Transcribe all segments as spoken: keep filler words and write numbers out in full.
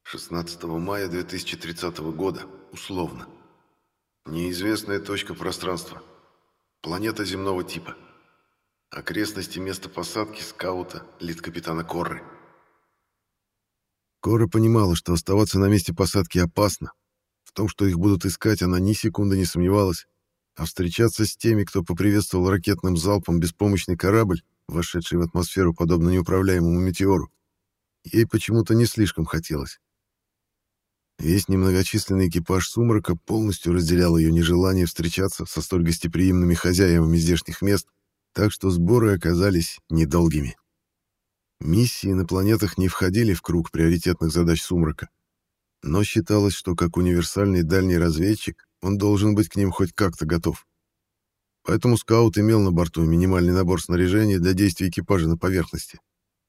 шестнадцатого мая две тысячи тридцатого года, условно. Неизвестная точка пространства. Планета земного типа. Окрестности места посадки скаута лид-капитана Корры. Корра понимала, что оставаться на месте посадки опасно. В том, что их будут искать, она ни секунды не сомневалась. А встречаться с теми, кто поприветствовал ракетным залпом беспомощный корабль, вошедший в атмосферу подобно неуправляемому метеору, ей почему-то не слишком хотелось. Весь немногочисленный экипаж «Сумрака» полностью разделял ее нежелание встречаться со столь гостеприимными хозяевами здешних мест, так что сборы оказались недолгими. Миссии на планетах не входили в круг приоритетных задач «Сумрака», но считалось, что как универсальный дальний разведчик он должен быть к ним хоть как-то готов. Поэтому скаут имел на борту минимальный набор снаряжения для действий экипажа на поверхности.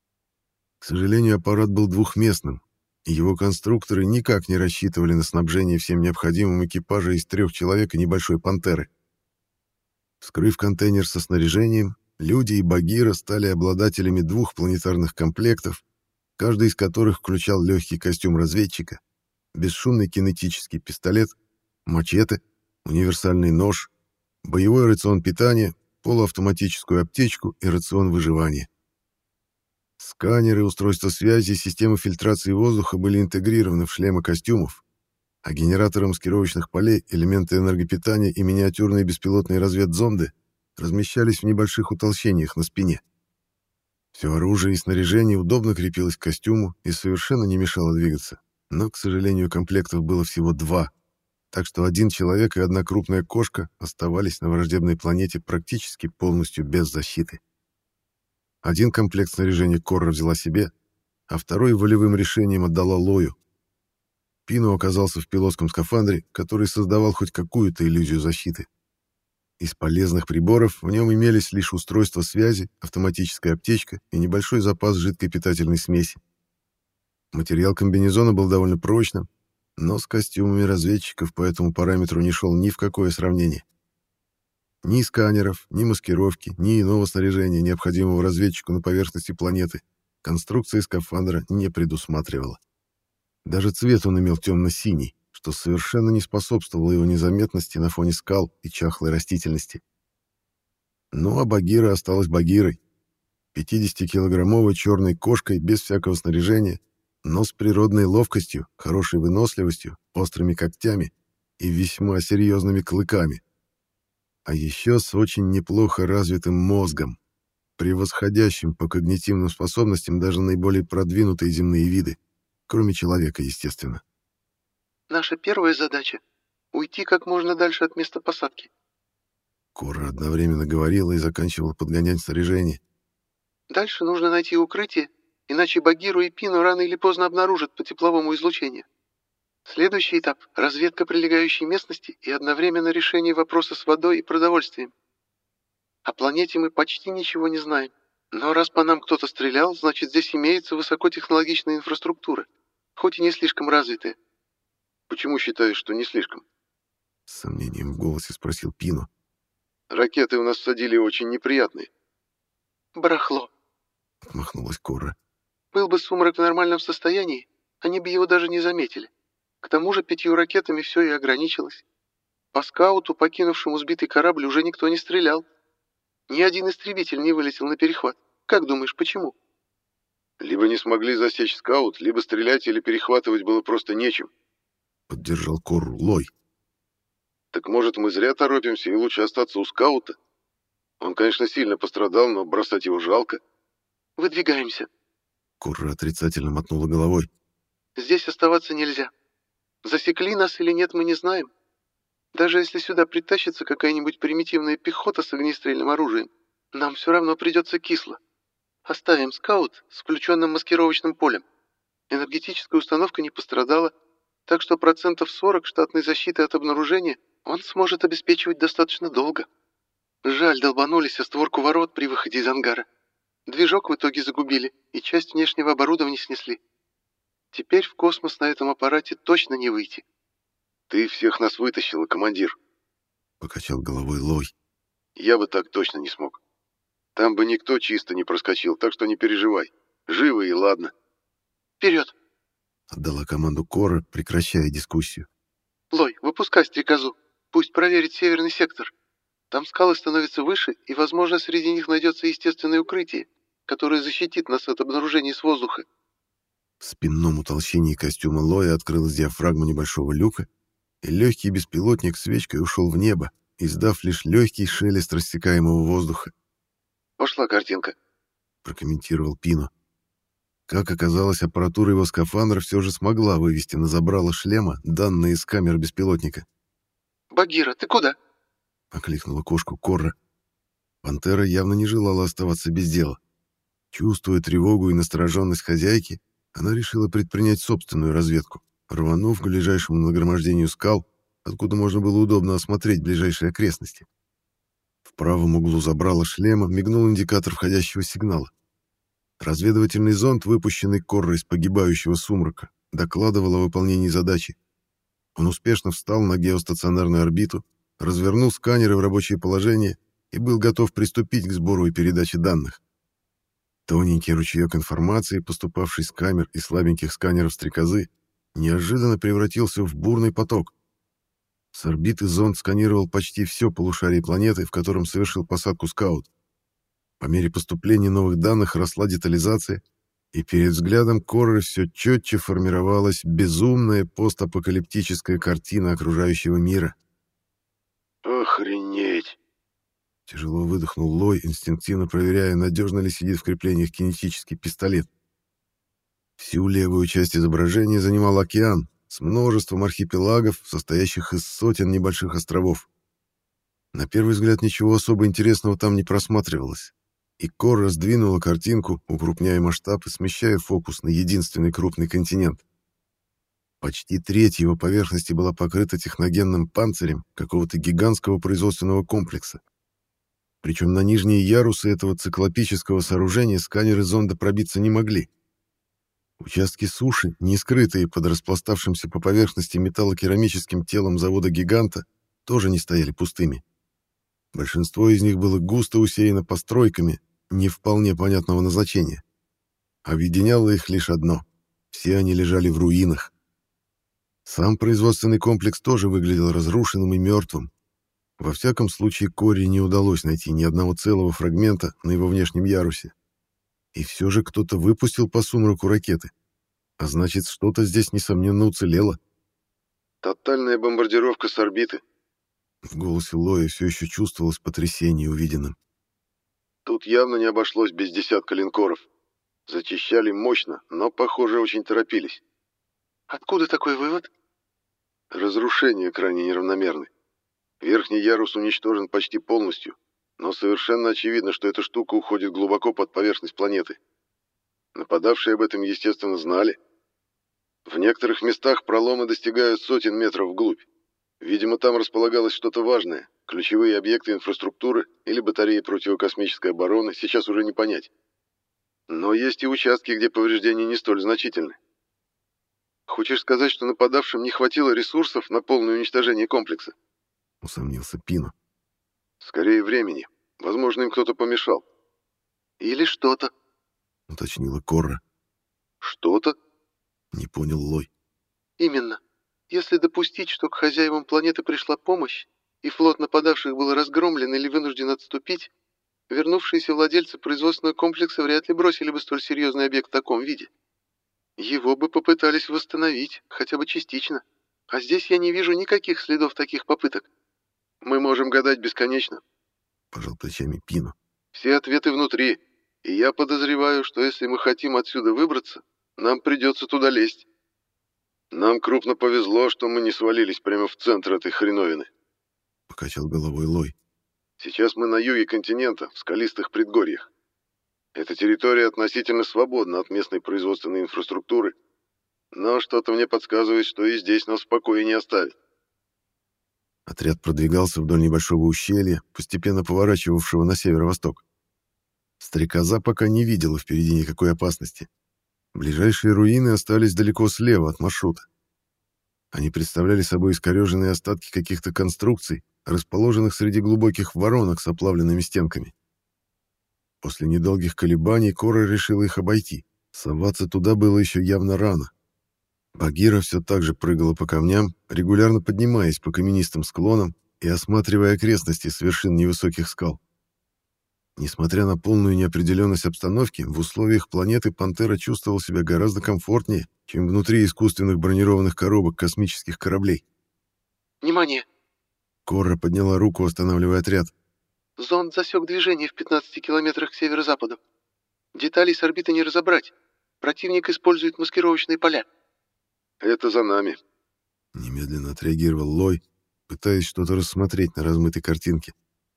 К сожалению, аппарат был двухместным, и его конструкторы никак не рассчитывали на снабжение всем необходимым экипажа из трех человек и небольшой «Пантеры». Вскрыв контейнер со снаряжением, люди и Багира стали обладателями двух планетарных комплектов, каждый из которых включал легкий костюм разведчика, бесшумный кинетический пистолет, мачете, универсальный нож, боевой рацион питания, полуавтоматическую аптечку и рацион выживания. Сканеры, устройства связи и системы фильтрации воздуха были интегрированы в шлемы костюмов, а генераторы маскировочных полей, элементы энергопитания и миниатюрные беспилотные разведзонды размещались в небольших утолщениях на спине. Все оружие и снаряжение удобно крепилось к костюму и совершенно не мешало двигаться, но, к сожалению, комплектов было всего два, так что один человек и одна крупная кошка оставались на враждебной планете практически полностью без защиты. Один комплект снаряжения Корра взяла себе, а второй волевым решением отдала Лою. Пино оказался в пилотском скафандре, который создавал хоть какую-то иллюзию защиты. Из полезных приборов в нем имелись лишь устройство связи, автоматическая аптечка и небольшой запас жидкой питательной смеси. Материал комбинезона был довольно прочным, но с костюмами разведчиков по этому параметру не шел ни в какое сравнение. Ни сканеров, ни маскировки, ни иного снаряжения, необходимого разведчику на поверхности планеты, конструкция скафандра не предусматривала. Даже цвет он имел темно-синий, что совершенно не способствовало его незаметности на фоне скал и чахлой растительности. Ну а Багира осталась Багирой. пятидесятикилограммовой черной кошкой без всякого снаряжения, но с природной ловкостью, хорошей выносливостью, острыми когтями и весьма серьезными клыками. А еще с очень неплохо развитым мозгом, превосходящим по когнитивным способностям даже наиболее продвинутые земные виды, кроме человека, естественно. Наша первая задача — уйти как можно дальше от места посадки. Корра одновременно говорила и заканчивала подгонять снаряжение. Дальше нужно найти укрытие, иначе Багиру и Пину рано или поздно обнаружат по тепловому излучению. Следующий этап — разведка прилегающей местности и одновременно решение вопроса с водой и продовольствием. О планете мы почти ничего не знаем, но раз по нам кто-то стрелял, значит здесь имеется высокотехнологичная инфраструктура, хоть и не слишком развитая. Почему считаешь, что не слишком? С сомнением в голосе спросил Пино. Ракеты у нас садили очень неприятные. Барахло. Отмахнулась Корра. Был бы Сумрак в нормальном состоянии, они бы его даже не заметили. К тому же пятью ракетами все и ограничилось. По скауту, покинувшему сбитый корабль, уже никто не стрелял. Ни один истребитель не вылетел на перехват. Как думаешь, почему? Либо не смогли засечь скаут, либо стрелять или перехватывать было просто нечем. Поддержал Корру Лой. Так может, мы зря торопимся и лучше остаться у скаута? Он, конечно, сильно пострадал, но бросать его жалко. Выдвигаемся. Корра отрицательно мотнула головой. Здесь оставаться нельзя. Засекли нас или нет, мы не знаем. Даже если сюда притащится какая-нибудь примитивная пехота с огнестрельным оружием, нам все равно придется кисло. Оставим скаут с включенным маскировочным полем. Энергетическая установка не пострадала, так что процентов сорок штатной защиты от обнаружения он сможет обеспечивать достаточно долго. Жаль, долбанулись о створку ворот при выходе из ангара. Движок в итоге загубили и часть внешнего оборудования снесли. Теперь в космос на этом аппарате точно не выйти. Ты всех нас вытащила, командир. Покачал головой Лой. Я бы так точно не смог. Там бы никто чисто не проскочил, так что не переживай. Живы и ладно. Вперед! Отдала команду Кора, прекращая дискуссию. Лой, выпускай стрекозу. Пусть проверит северный сектор. Там скалы становятся выше, и, возможно, среди них найдется естественное укрытие, которое защитит нас от обнаружения с воздуха. В спинном утолщении костюма Лоя открылась диафрагма небольшого люка, и легкий беспилотник свечкой ушел в небо, издав лишь легкий шелест рассекаемого воздуха. «Пошла картинка», — прокомментировал Пино. Как оказалось, аппаратура его скафандра все же смогла вывести на забрало шлема данные из камер беспилотника. «Багира, ты куда?» — окликнула кошку Корра. Пантера явно не желала оставаться без дела. Чувствуя тревогу и настороженность хозяйки, она решила предпринять собственную разведку, рванув к ближайшему нагромождению скал, откуда можно было удобно осмотреть ближайшие окрестности. В правом углу забрала шлема мигнул индикатор входящего сигнала. Разведывательный зонд, выпущенный Коррой из погибающего сумрака, докладывал о выполнении задачи. Он успешно встал на геостационарную орбиту, развернул сканеры в рабочее положение и был готов приступить к сбору и передаче данных. Тоненький ручеек информации, поступавший с камер и слабеньких сканеров стрекозы, неожиданно превратился в бурный поток. С орбиты зонд сканировал почти все полушарие планеты, в котором совершил посадку скаут. По мере поступления новых данных росла детализация, и перед взглядом Корры все четче формировалась безумная постапокалиптическая картина окружающего мира. «Охренеть!» Тяжело выдохнул Лой, инстинктивно проверяя, надежно ли сидит в креплениях кинетический пистолет. Всю левую часть изображения занимал океан с множеством архипелагов, состоящих из сотен небольших островов. На первый взгляд ничего особо интересного там не просматривалось, и Корра сдвинула картинку, укрупняя масштаб и смещая фокус на единственный крупный континент. Почти треть его поверхности была покрыта техногенным панцирем какого-то гигантского производственного комплекса. Причем на нижние ярусы этого циклопического сооружения сканеры зонда пробиться не могли. Участки суши, не скрытые под распластавшимся по поверхности металлокерамическим телом завода-гиганта, тоже не стояли пустыми. Большинство из них было густо усеяно постройками не вполне понятного назначения. Объединяло их лишь одно — все они лежали в руинах. Сам производственный комплекс тоже выглядел разрушенным и мертвым. Во всяком случае, Корре не удалось найти ни одного целого фрагмента на его внешнем ярусе. И все же кто-то выпустил по сумраку ракеты. А значит, что-то здесь, несомненно, уцелело. «Тотальная бомбардировка с орбиты». В голосе Лоя все еще чувствовалось потрясение увиденным. «Тут явно не обошлось без десятка линкоров. Зачищали мощно, но, похоже, очень торопились». «Откуда такой вывод?» «Разрушения крайне неравномерны. Верхний ярус уничтожен почти полностью, но совершенно очевидно, что эта штука уходит глубоко под поверхность планеты. Нападавшие об этом, естественно, знали. В некоторых местах проломы достигают сотен метров вглубь. Видимо, там располагалось что-то важное, ключевые объекты инфраструктуры или батареи противокосмической обороны, сейчас уже не понять. Но есть и участки, где повреждения не столь значительны». «Хочешь сказать, что нападавшим не хватило ресурсов на полное уничтожение комплекса?» — усомнился Пино. «Скорее времени. Возможно, им кто-то помешал». «Или что-то», — уточнила Корра. «Что-то?» — не понял Лой. «Именно. Если допустить, что к хозяевам планеты пришла помощь, и флот нападавших был разгромлен или вынужден отступить, вернувшиеся владельцы производственного комплекса вряд ли бросили бы столь серьезный объект в таком виде. Его бы попытались восстановить, хотя бы частично. А здесь я не вижу никаких следов таких попыток». «Мы можем гадать бесконечно», — пожал плечами Пино. «Все ответы внутри, и я подозреваю, что если мы хотим отсюда выбраться, нам придется туда лезть». «Нам крупно повезло, что мы не свалились прямо в центр этой хреновины», — покачал головой Лой. «Сейчас мы на юге континента, в скалистых предгорьях. Эта территория относительно свободна от местной производственной инфраструктуры, но что-то мне подсказывает, что и здесь нас в покое не оставят». Отряд продвигался вдоль небольшого ущелья, постепенно поворачивавшего на северо-восток. Стрекоза пока не видела впереди никакой опасности. Ближайшие руины остались далеко слева от маршрута. Они представляли собой искореженные остатки каких-то конструкций, расположенных среди глубоких воронок с оплавленными стенками. После недолгих колебаний Кора решила их обойти. Соваться туда было еще явно рано. Багира все так же прыгала по камням, регулярно поднимаясь по каменистым склонам и осматривая окрестности с вершин невысоких скал. Несмотря на полную неопределенность обстановки, в условиях планеты «Пантера» чувствовал себя гораздо комфортнее, чем внутри искусственных бронированных коробок космических кораблей. «Внимание!» Корра подняла руку, останавливая отряд. «Зонд засек движение в пятнадцати километрах к северо-западу. Деталей с орбиты не разобрать. Противник использует маскировочные поля». «Это за нами», — немедленно отреагировал Лой, пытаясь что-то рассмотреть на размытой картинке.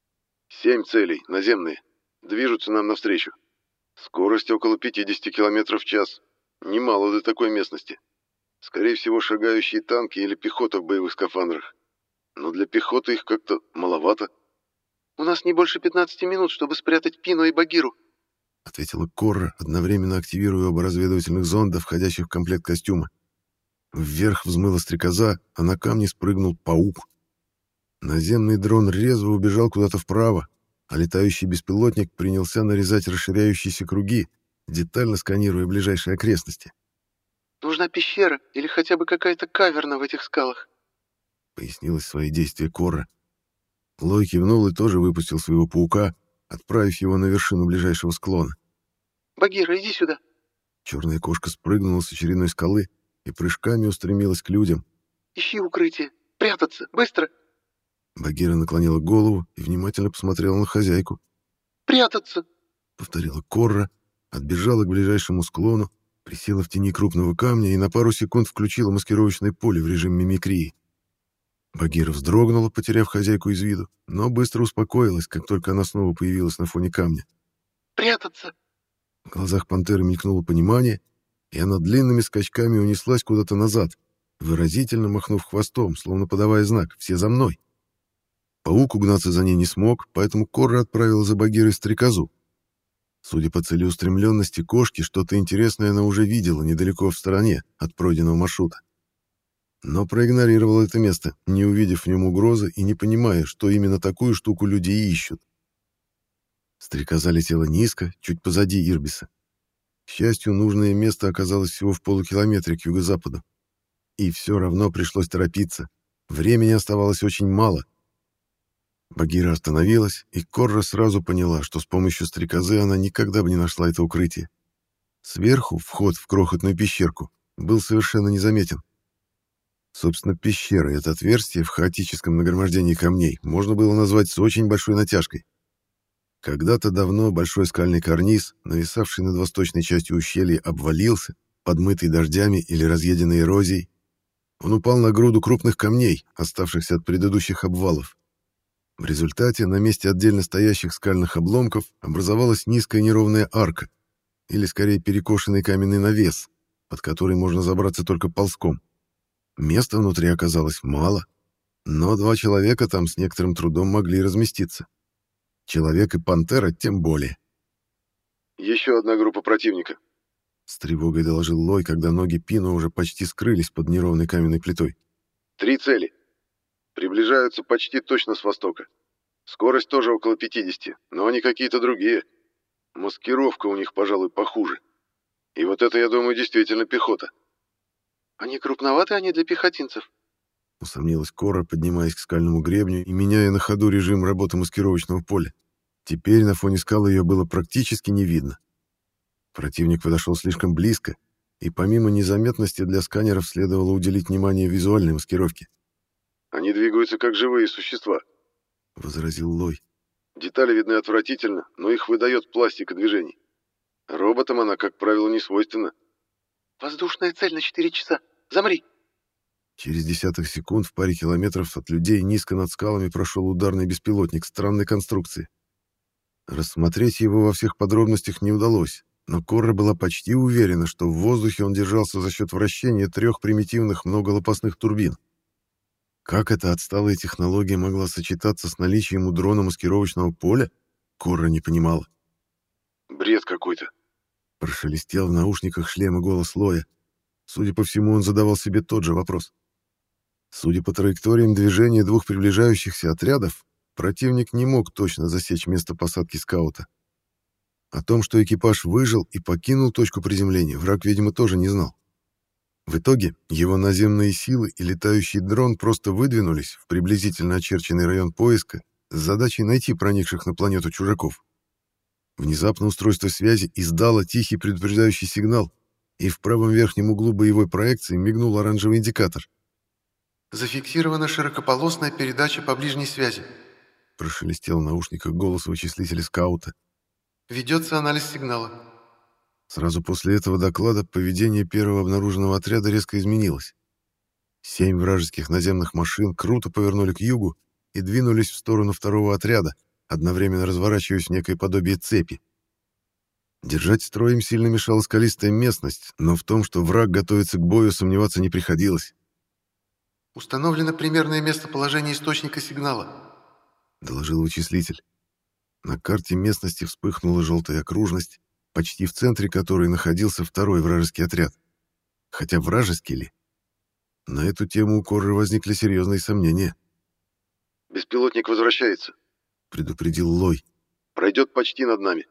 «Семь целей, наземные. Движутся нам навстречу. Скорость около пятидесяти километров в час. Немало для такой местности. Скорее всего, шагающие танки или пехота в боевых скафандрах. Но для пехоты их как-то маловато». «У нас не больше пятнадцати минут, чтобы спрятать Пино и Багиру», — ответила Корра, одновременно активируя оба разведывательных зонда, входящих в комплект костюма. Вверх взмыла стрекоза, а на камне спрыгнул паук. Наземный дрон резво убежал куда-то вправо, а летающий беспилотник принялся нарезать расширяющиеся круги, детально сканируя ближайшие окрестности. «Нужна пещера или хотя бы какая-то каверна в этих скалах», — пояснила свои действия Корра. Лой кивнул и тоже выпустил своего паука, отправив его на вершину ближайшего склона. «Багира, иди сюда!» Черная кошка спрыгнула с очередной скалы и прыжками устремилась к людям. «Ищи укрытие! Прятаться! Быстро!» Багира наклонила голову и внимательно посмотрела на хозяйку. «Прятаться!» — повторила Корра, отбежала к ближайшему склону, присела в тени крупного камня и на пару секунд включила маскировочное поле в режим мимикрии. Багира вздрогнула, потеряв хозяйку из виду, но быстро успокоилась, как только она снова появилась на фоне камня. «Прятаться!» В глазах пантеры мелькнуло понимание, и она длинными скачками унеслась куда-то назад, выразительно махнув хвостом, словно подавая знак «Все за мной!». Паук угнаться за ней не смог, поэтому Корра отправила за Багирой стрекозу. Судя по целеустремленности кошки, что-то интересное она уже видела недалеко в стороне от пройденного маршрута. Но проигнорировала это место, не увидев в нем угрозы и не понимая, что именно такую штуку люди и ищут. Стрекоза летела низко, чуть позади Ирбиса. К счастью, нужное место оказалось всего в полукилометре к юго-западу. И все равно пришлось торопиться. Времени оставалось очень мало. Багира остановилась, и Корра сразу поняла, что с помощью стрекозы она никогда бы не нашла это укрытие. Сверху вход в крохотную пещерку был совершенно незаметен. Собственно, пещера — это отверстие в хаотическом нагромождении камней, можно было назвать с очень большой натяжкой. Когда-то давно большой скальный карниз, нависавший над восточной частью ущелья, обвалился, подмытый дождями или разъеденной эрозией. Он упал на груду крупных камней, оставшихся от предыдущих обвалов. В результате на месте отдельно стоящих скальных обломков образовалась низкая неровная арка, или скорее перекошенный каменный навес, под который можно забраться только ползком. Места внутри оказалось мало, но два человека там с некоторым трудом могли разместиться. Человек и пантера тем более. «Еще одна группа противника», — с тревогой доложил Лой, когда ноги Пино уже почти скрылись под неровной каменной плитой. «Три цели. Приближаются почти точно с востока. Скорость тоже около пятидесяти, но они какие-то другие. Маскировка у них, пожалуй, похуже. И вот это, я думаю, действительно пехота». «Они крупноваты, они для пехотинцев», — усомнилась Корра, поднимаясь к скальному гребню и меняя на ходу режим работы маскировочного поля. Теперь на фоне скалы ее было практически не видно. Противник подошел слишком близко, и помимо незаметности для сканеров следовало уделить внимание визуальной маскировке. «Они двигаются как живые существа», — возразил Лой. «Детали видны отвратительно, но их выдает пластика движений. Роботам она, как правило, не свойственна». «Воздушная цель на четыре часа. Замри!» Через десяток секунд в паре километров от людей низко над скалами прошел ударный беспилотник странной конструкции. Рассмотреть его во всех подробностях не удалось, но Корра была почти уверена, что в воздухе он держался за счет вращения трех примитивных многолопастных турбин. Как эта отсталая технология могла сочетаться с наличием у дрона маскировочного поля, Корра не понимала. «Бред какой-то», — прошелестел в наушниках шлема голос Лоя. Судя по всему, он задавал себе тот же вопрос. Судя по траекториям движения двух приближающихся отрядов, противник не мог точно засечь место посадки скаута. О том, что экипаж выжил и покинул точку приземления, враг, видимо, тоже не знал. В итоге его наземные силы и летающий дрон просто выдвинулись в приблизительно очерченный район поиска с задачей найти проникших на планету чужаков. Внезапно устройство связи издало тихий предупреждающий сигнал, и в правом верхнем углу боевой проекции мигнул оранжевый индикатор. «Зафиксирована широкополосная передача по ближней связи», — прошелестел в наушниках голос вычислителя скаута. «Ведется анализ сигнала». Сразу после этого доклада поведение первого обнаруженного отряда резко изменилось. Семь вражеских наземных машин круто повернули к югу и двинулись в сторону второго отряда, одновременно разворачиваясь в некое подобие цепи. Держать строй им сильно мешала скалистая местность, но в том, что враг готовится к бою, сомневаться не приходилось. «Установлено примерное местоположение источника сигнала», — доложил вычислитель. На карте местности вспыхнула желтая окружность, почти в центре которой находился второй вражеский отряд. Хотя вражеский ли? На эту тему у Корры возникли серьезные сомнения. «Беспилотник возвращается», — предупредил Лой. «Пройдет почти над нами».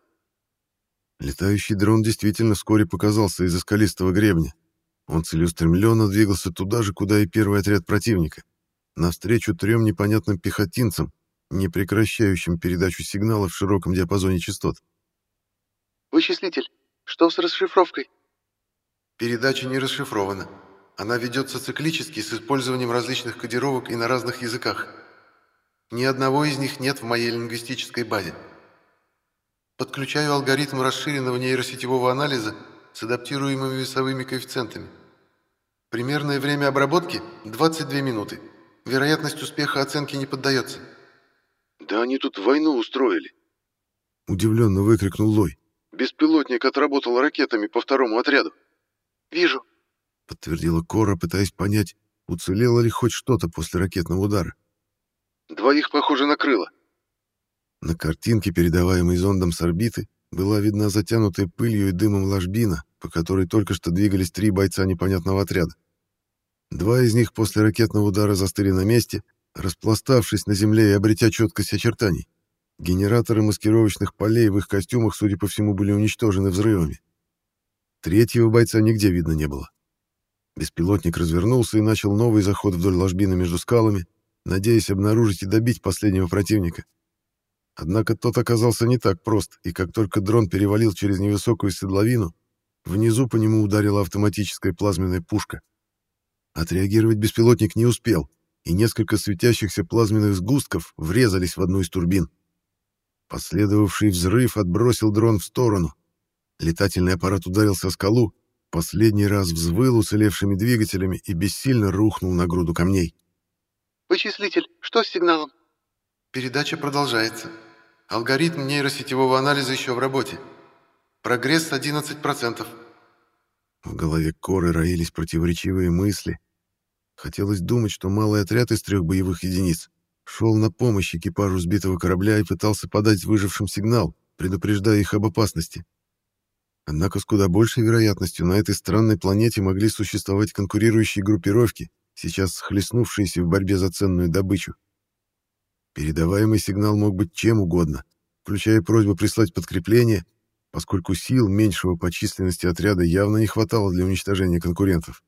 Летающий дрон действительно вскоре показался из-за скалистого гребня. Он целеустремленно двигался туда же, куда и первый отряд противника, навстречу трем непонятным пехотинцам, не прекращающим передачу сигналов в широком диапазоне частот. «Вычислитель, что с расшифровкой?» «Передача не расшифрована. Она ведется циклически с использованием различных кодировок и на разных языках. Ни одного из них нет в моей лингвистической базе. Подключаю алгоритм расширенного нейросетевого анализа с адаптируемыми весовыми коэффициентами. Примерное время обработки — двадцать две минуты. Вероятность успеха оценке не поддается». «Да они тут войну устроили!» — удивленно выкрикнул Лой. «Беспилотник отработал ракетами по второму отряду». «Вижу», — подтвердила Кора, пытаясь понять, уцелело ли хоть что-то после ракетного удара. «Двоих, похоже, накрыло». На картинке, передаваемой зондом с орбиты, была видна затянутая пылью и дымом ложбина, по которой только что двигались три бойца непонятного отряда. Два из них после ракетного удара застыли на месте, распластавшись на земле и обретя четкость очертаний. Генераторы маскировочных полей в их костюмах, судя по всему, были уничтожены взрывами. Третьего бойца нигде видно не было. Беспилотник развернулся и начал новый заход вдоль ложбины между скалами, надеясь обнаружить и добить последнего противника. Однако тот оказался не так прост, и как только дрон перевалил через невысокую седловину, внизу по нему ударила автоматическая плазменная пушка. Отреагировать беспилотник не успел, и несколько светящихся плазменных сгустков врезались в одну из турбин. Последовавший взрыв отбросил дрон в сторону. Летательный аппарат ударился о скалу, последний раз взвыл уцелевшими двигателями и бессильно рухнул на груду камней. «Вычислитель, что с сигналом?» «Передача продолжается. Алгоритм нейросетевого анализа еще в работе. Прогресс одиннадцать процентов». В голове Коры роились противоречивые мысли. Хотелось думать, что малый отряд из трех боевых единиц шел на помощь экипажу сбитого корабля и пытался подать выжившим сигнал, предупреждая их об опасности. Однако с куда большей вероятностью на этой странной планете могли существовать конкурирующие группировки, сейчас схлестнувшиеся в борьбе за ценную добычу. Передаваемый сигнал мог быть чем угодно, включая просьбу прислать подкрепление, поскольку сил меньшего по численности отряда явно не хватало для уничтожения конкурентов.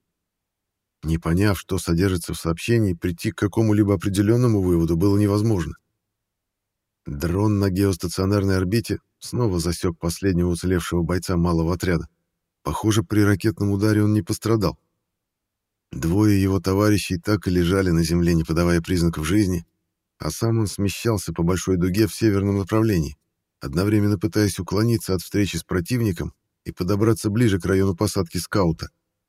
Не поняв, что содержится в сообщении, прийти к какому-либо определенному выводу было невозможно. Дрон на геостационарной орбите снова засек последнего уцелевшего бойца малого отряда. Похоже, при ракетном ударе он не пострадал. Двое его товарищей так и лежали на земле, не подавая признаков жизни, а сам он смещался по большой дуге в северном направлении, одновременно пытаясь уклониться от встречи с противником и подобраться ближе к району посадки скаута.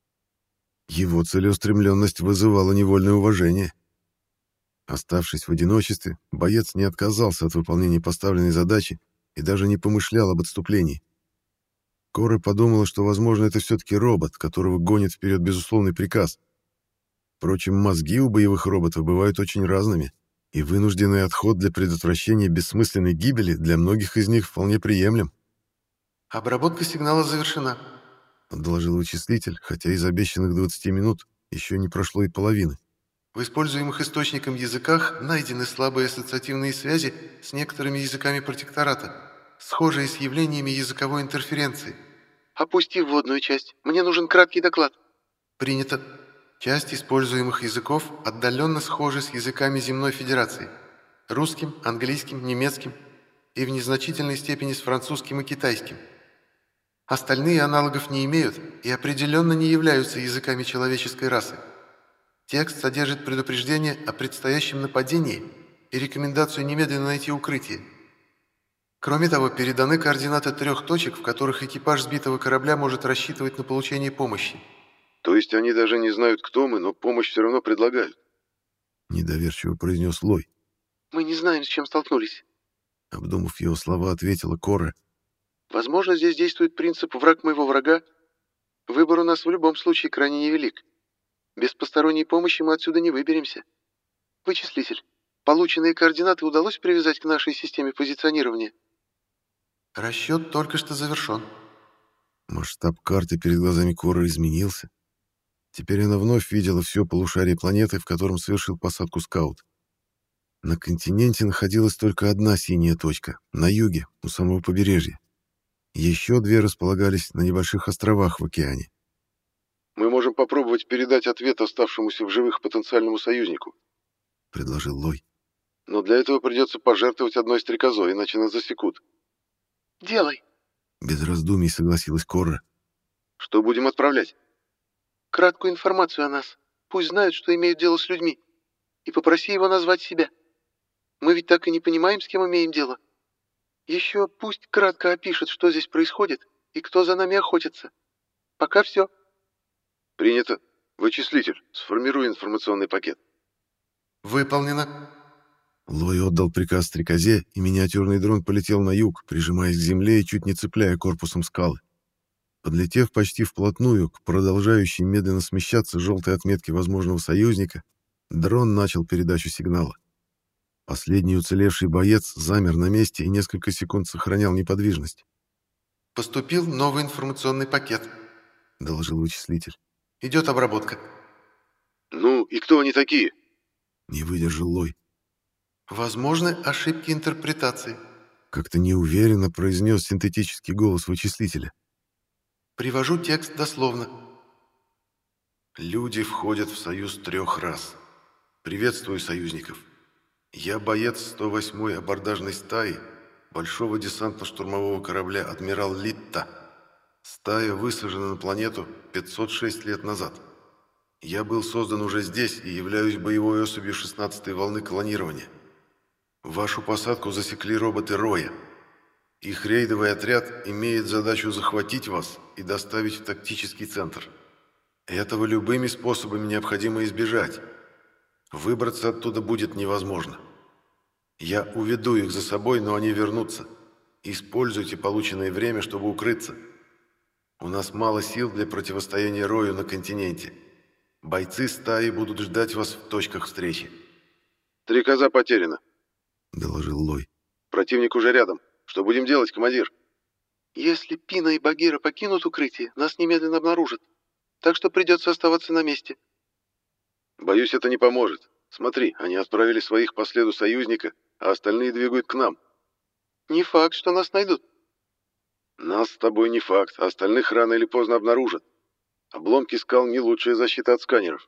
Его целеустремленность вызывала невольное уважение. Оставшись в одиночестве, боец не отказался от выполнения поставленной задачи и даже не помышлял об отступлении. Кора подумала, что, возможно, это все-таки робот, которого гонит вперед безусловный приказ. Впрочем, мозги у боевых роботов бывают очень разными, и вынужденный отход для предотвращения бессмысленной гибели для многих из них вполне приемлем. «Обработка сигнала завершена», — доложил вычислитель, хотя из обещанных двадцати минут еще не прошло и половины. «В используемых источником языках найдены слабые ассоциативные связи с некоторыми языками протектората, схожие с явлениями языковой интерференции». «Опусти вводную часть. Мне нужен краткий доклад». Принято. Часть используемых языков отдаленно схожи с языками Земной Федерации. Русским, английским, немецким и в незначительной степени с французским и китайским. Остальные аналогов не имеют и определенно не являются языками человеческой расы. Текст содержит предупреждение о предстоящем нападении и рекомендацию немедленно найти укрытие. Кроме того, переданы координаты трех точек, в которых экипаж сбитого корабля может рассчитывать на получение помощи. То есть они даже не знают, кто мы, но помощь все равно предлагают? Недоверчиво произнес Лой. Мы не знаем, с чем столкнулись. Обдумав его слова, ответила Кора. Возможно, здесь действует принцип «враг моего врага». Выбор у нас в любом случае крайне невелик. Без посторонней помощи мы отсюда не выберемся. Вычислитель, полученные координаты удалось привязать к нашей системе позиционирования? Расчет только что завершен. Масштаб карты перед глазами Коры изменился. Теперь она вновь видела все полушарие планеты, в котором совершил посадку скаут. На континенте находилась только одна синяя точка, на юге, у самого побережья. Еще две располагались на небольших островах в океане. «Мы можем попробовать передать ответ оставшемуся в живых потенциальному союзнику», — предложил Лой. «Но для этого придется пожертвовать одной стрекозой, иначе нас засекут». «Делай», — без раздумий согласилась Кора. «Что будем отправлять?» «Краткую информацию о нас. Пусть знают, что имеют дело с людьми. И попроси его назвать себя. Мы ведь так и не понимаем, с кем имеем дело. Еще пусть кратко опишет, что здесь происходит и кто за нами охотится. Пока все». «Принято. Вычислитель, сформируй информационный пакет». Выполнено. Лой отдал приказ стрекозе, и миниатюрный дрон полетел на юг, прижимаясь к земле и чуть не цепляя корпусом скалы. Подлетев почти вплотную к продолжающей медленно смещаться желтой отметке возможного союзника, дрон начал передачу сигнала. Последний уцелевший боец замер на месте и несколько секунд сохранял неподвижность. «Поступил новый информационный пакет», — доложил вычислитель. «Идет обработка». «Ну, и кто они такие?» — не выдержал Лой. «Возможны ошибки интерпретации», — как-то неуверенно произнес синтетический голос вычислителя. Привожу текст дословно. Люди входят в союз трех рас. Приветствую союзников. Я боец сто восьмой абордажной стаи большого десантно-штурмового корабля «Адмирал Литта». Стая высажена на планету пятьсот шесть лет назад. Я был создан уже здесь и являюсь боевой особью шестнадцатой волны клонирования. Вашу посадку засекли роботы Роя. Их рейдовый отряд имеет задачу захватить вас и доставить в тактический центр. Этого любыми способами необходимо избежать. Выбраться оттуда будет невозможно. Я уведу их за собой, но они вернутся. Используйте полученное время, чтобы укрыться. У нас мало сил для противостояния Рою на континенте. Бойцы стаи будут ждать вас в точках встречи. «Стрекоза потеряна», — доложил Лой. «Противник уже рядом. Что будем делать, командир?» «Если Пина и Багира покинут укрытие, нас немедленно обнаружат. Так что придется оставаться на месте». «Боюсь, это не поможет. Смотри, они отправили своих по следу союзника, а остальные двигают к нам». «Не факт, что нас найдут». «Нас с тобой не факт, а остальных рано или поздно обнаружат. Обломки скал не лучшая защита от сканеров».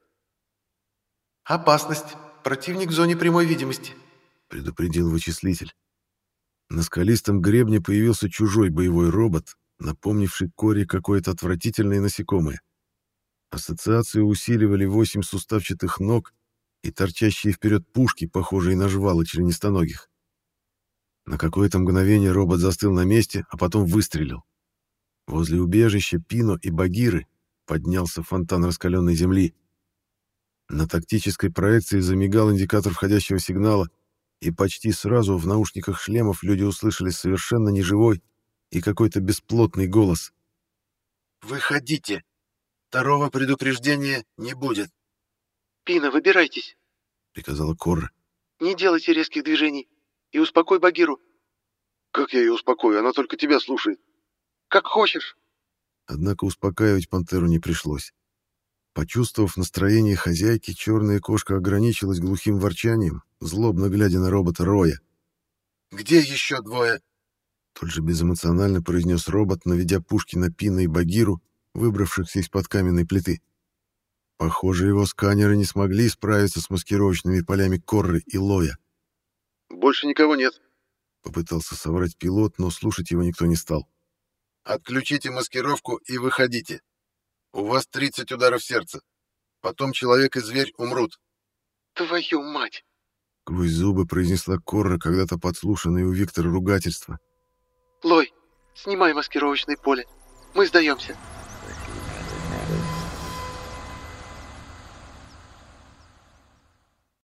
«Опасность. Противник в зоне прямой видимости», — предупредил вычислитель. На скалистом гребне появился чужой боевой робот, напомнивший Коре какое-то отвратительное насекомое. Ассоциации усиливали восемь суставчатых ног и торчащие вперед пушки, похожие на жвалы членистоногих. На какое-то мгновение робот застыл на месте, а потом выстрелил. Возле убежища Пино и Багиры поднялся фонтан раскаленной земли. На тактической проекции замигал индикатор входящего сигнала, и почти сразу в наушниках шлемов люди услышали совершенно неживой и какой-то бесплотный голос. «Выходите! Второго предупреждения не будет!» «Пина, выбирайтесь!» — приказала Корра. «Не делайте резких движений и успокой Багиру». «Как я ее успокою? Она только тебя слушает». «Как хочешь». Однако успокаивать пантеру не пришлось. Почувствовав настроение хозяйки, черная кошка ограничилась глухим ворчанием, злобно глядя на робота Роя. «Где еще двое?» Тут же безэмоционально произнес робот, наведя пушки на Пина и Багиру, выбравшихся из-под каменной плиты. Похоже, его сканеры не смогли справиться с маскировочными полями Корры и Лоя. «Больше никого нет», — попытался соврать пилот, но слушать его никто не стал. Отключите маскировку и выходите. У вас тридцать ударов сердца. Потом человек и зверь умрут. Твою мать! Сквозь зубы произнесла Корра когда-то подслушанное у Виктора ругательство. Лой, снимай маскировочное поле. Мы сдаемся.